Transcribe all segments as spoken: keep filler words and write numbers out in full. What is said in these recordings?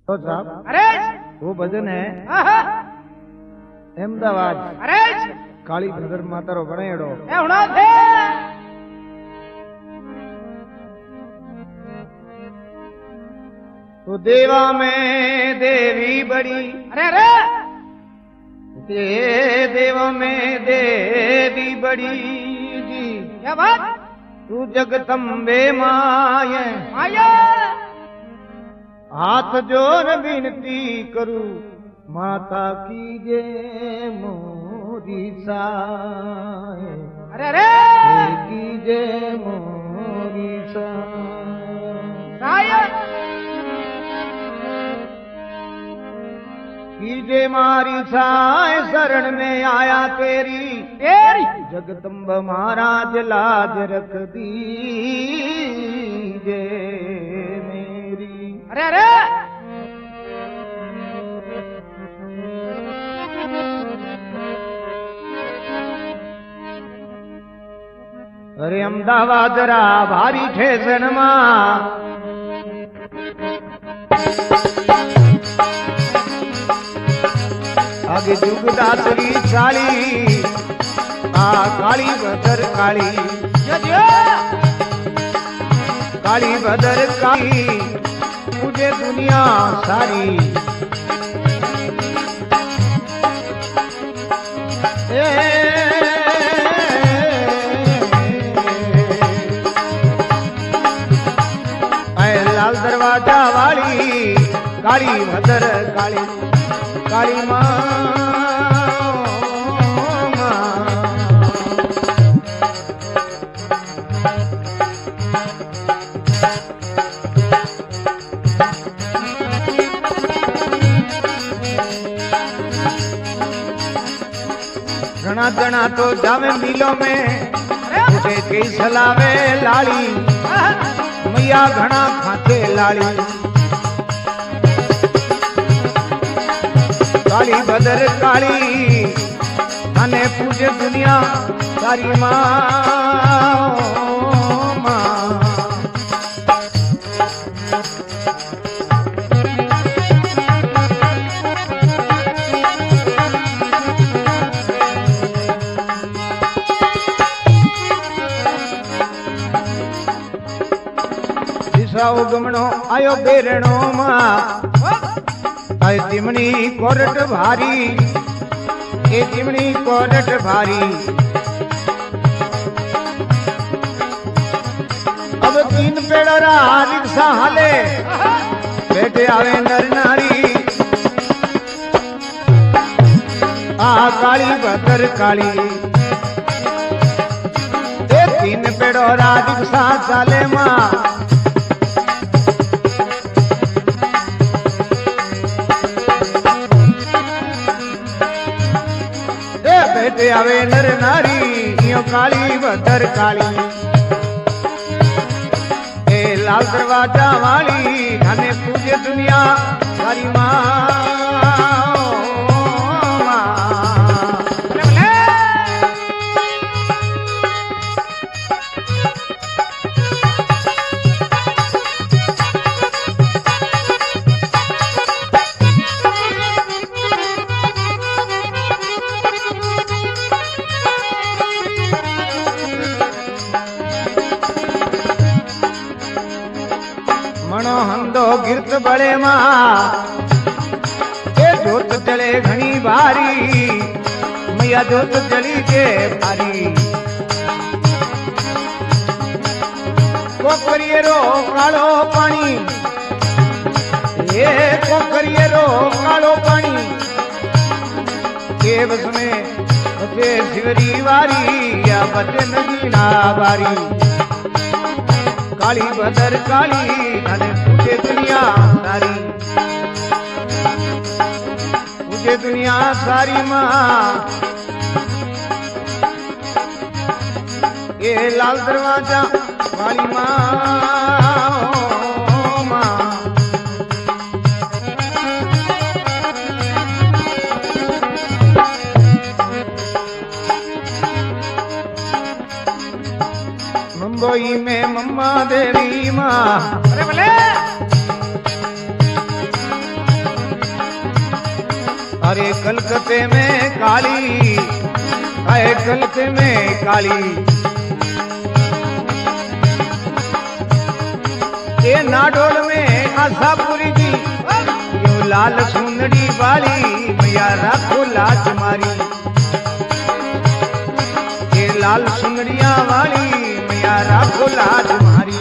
तो साहब अरे वो भजन है आहा, अहमदाबाद अरे काली नगर मातारो बनेड़ो ए हुणा थे तो देवा में देवी बड़ी अरे अरे दे देवा में देवी बड़ी जी क्या बात तू जगदम्बे माये आया हाथ जोड़ विनती करूं माता की जे मोरी साए अरे अरे की जे मोरी साए आया कीजे मारी साए शरण में आया तेरी तेरी जगदम्ब महाराज लाज रख दी जे मेरी अरे अरे अरे अमदावाद रा भारी ठेसन मां आगे जुगदासरी चाली आ काली बदर काली यो यो काली बदर काली मुझे दुनिया सारी ए, ए लाल दरवाजा वाली काली बदर काली काली माँ घना घना तो जावे मिलो में उसे कई सलावे लाली मैया घना खाते लाली काली बदर काली अने पूजे दुनिया सारी माँ माँ उगमणो आयो बेरणो मां आय चिमनी कोरट भारी ए चिमनी कोरट भारी अब तीन पेड़रा रिक्शा हाले बैठे आवे नर नारी आ काली बदर काली ए तीन पेड़रा रिक्शा चाले मां बैठे आवे नर नारी यो काली बदर काली ए लाल दरवाजा वाली धने पूजे दुनिया सारी माँ मनो हंदो गिरत बड़े मां ए जोत चले घनी भारी मैया जोत चली के भारी कोकरिए रो कालो पानी ए कोकरिए रो कालो पानी के बस में बचे शिवरी वारी या बचे नगीना बारी काली बदर काली धने पूजे दुनिया सारी पूजे दुनिया सारी माँ ये लाल दरवाजा वाली माँ माँ मुंबई में मम्मा देवी माँ अरे बोले कलकत्ते में काली, आए कलकत्ते में काली। ये नाडोल में आशापुरी जी, यो लाल सुंदरी वाली मैया राखो लाज मारी। ये लाल सुंदरिया वाली मैया राखो लाज मारी।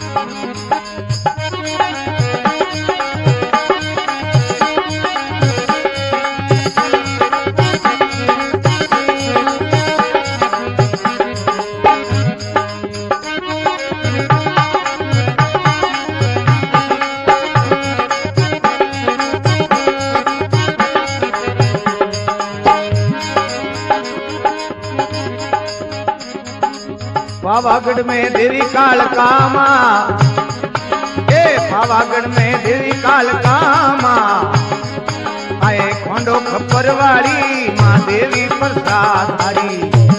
पावागढ़ में देवी काल कामा, ए पावागढ़ में देवी काल कामा, आए खोंडो खप्पर वाली माँ देवी प्रसाद हरी।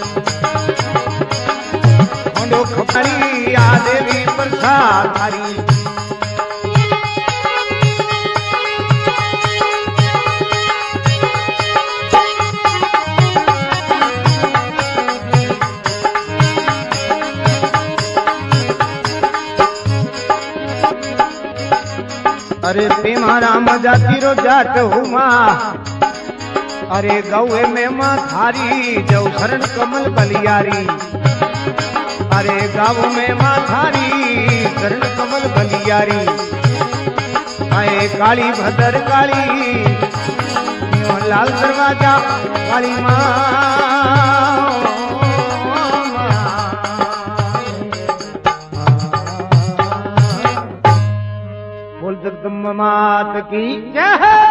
खोंडो खप्परी आ देवी प्रसाद हरी। अरे तेमारा मजाती रो जाट हुमा, अरे गौए में माँ थारी जो शरण कमल बलियारी। अरे गाँव में माँ थारी शरण कमल बलियारी। आए काली भद्र काली यो लाल दरवाजा काली माँ। बोल जगदम्बा मात की जय।